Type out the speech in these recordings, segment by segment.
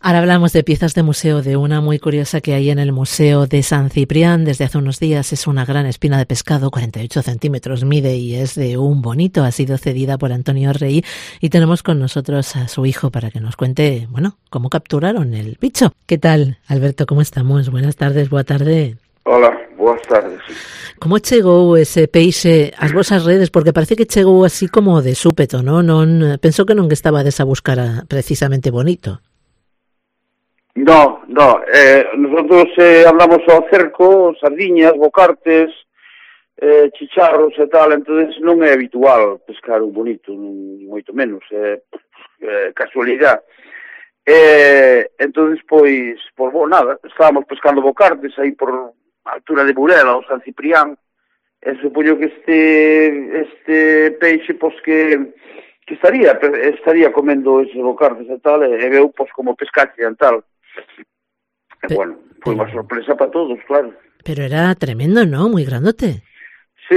Ahora hablamos de piezas de museo, de una muy curiosa que hay en el Museo de San Ciprián desde hace unos días. Es una gran espina de pescado, 48 centímetros mide y es de un bonito. Ha sido cedida por Antonio Rey y tenemos con nosotros a su hijo para que nos cuente, bueno, cómo capturaron el bicho. ¿Qué tal, Alberto? ¿Cómo estamos? Buenas tardes, boa tarde. Hola, boas tardes. Como chegou ese peixe ás vosas redes? Porque parece que chegou así como de súpeto, ¿no? Non pensou que non estabades a buscar precisamente bonito. No, nosotros hablamos ao cerco, sardiñas, bocartes, chicharros e tal, entonces non é habitual pescar un bonito, ni moito menos, casualidade. Entonces, pois, nada, estábamos pescando bocartes aí por altura de Burela, o San Ciprián, e supoño que este peixe, pois, que estaría comendo esos bocartes e tal, e veu, pois, como pescaxe e tal. E, bueno, foi unha sorpresa para todos, claro. Pero era tremendo, ¿no? Muy grandote. Sí,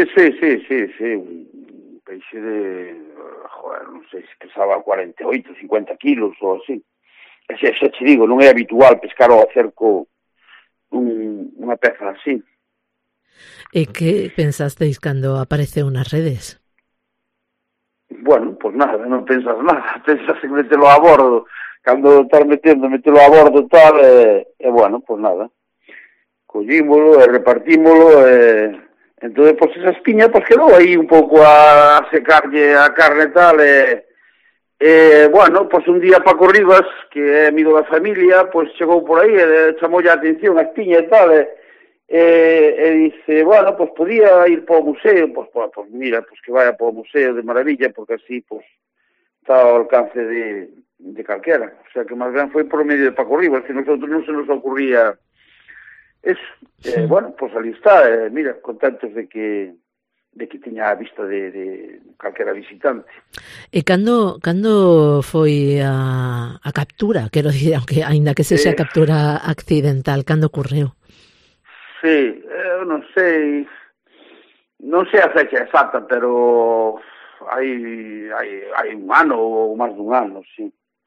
un peixe de, non sei se pesaba 48, 50 kilos ou así. Xa te digo, non é habitual pescar ao cerco unha peza así. E que pensasteis cando apareceu nas redes? Bueno, pues nada, non pensas nada, pensas en metelo a bordo, cando estás metelo a bordo tal, e bueno, pues nada, collímolo e repartímolo, entón, pues esa espiña, pues quedou aí un pouco a secarlle a carne tal, bueno, pues un día Paco Rivas, que é amigo da familia, pues chegou por aí e chamoulle a atención a espiña e tal, e dice, bueno, pues podía ir para o museo, pues mira, pues que vaya para o museo de maravilla, porque así, pues, está ao alcance de calquera. O sea, que máis ben foi por medio de Paco Rivas, que nosotros non se nos ocurría eso. Sí. Bueno, pues ali está, mira, contentos de que tiña a vista de calquera visitante. E cando foi a captura, quero dicir, aunque aínda que sexa captura accidental, cando ocorreu? Sí, eu non sei a fecha exacta, pero hai un ano ou máis dun ano, sí.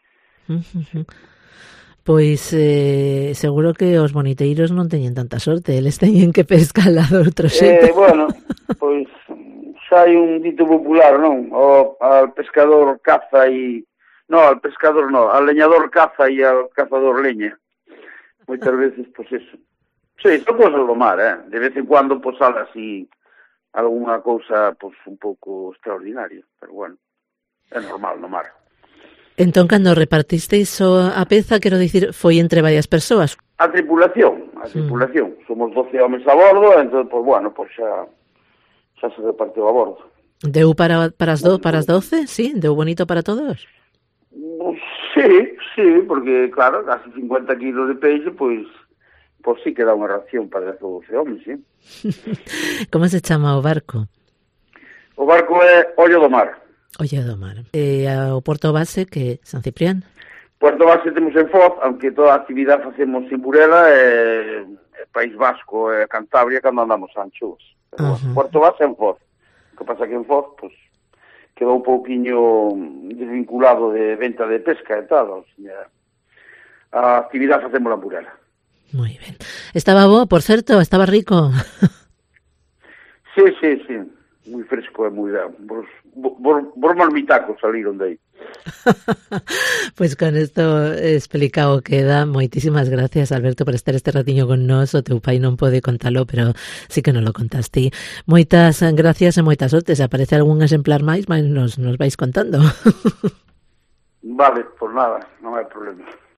Pois seguro que os boniteiros non teñen tanta sorte, eles teñen que pescar lá do outro xeito. Bueno, pois xa hai un dito popular, non? Al pescador caza e... No, al pescador no, al leñador caza e al cazador leña. Moitas veces, pois eso. Sí, son cosas do mar, de vez en cuando pues sale así alguna cousa pues un pouco extraordinaria, pero bueno, é normal no mar. Entón, cando repartisteis a peza, quero dicir, foi entre varias persoas? A tripulación. Somos 12 homes a bordo, entón, pues bueno, pues xa se repartiu a bordo. Deu para as 12, sí? Deu bonito para todos? Sí, porque, claro, casi 50 kilos de peixe, pues sí que dá unha ración para 12 homens, sí. Como se chama o barco? O barco é Ollo do Mar. Ollo do Mar. E o porto base, que San Ciprián? Porto base temos en Foz, aunque toda a actividade facemos en Burela, País Vasco e Cantabria, cando andamos a Anchos. Porto base en Foz. O que pasa que en Foz, pues, quedou un pouquiño desvinculado de venta de pesca e tal. O sea, a actividade facemos en Burela. Moi ben. Estaba bo, por certo, estaba rico. Sí. Moi fresco e moi ben. Bos marmitacos saliron de aí. Pois con isto explicado queda. Moitísimas gracias, Alberto, por estar este ratiño con nós. O teu pai non pode contalo, pero sí que nos lo contaste. Moitas gracias e moitas sortes. Se aparece algún exemplar máis, nos vais contando. Vale, por nada, non hai problema.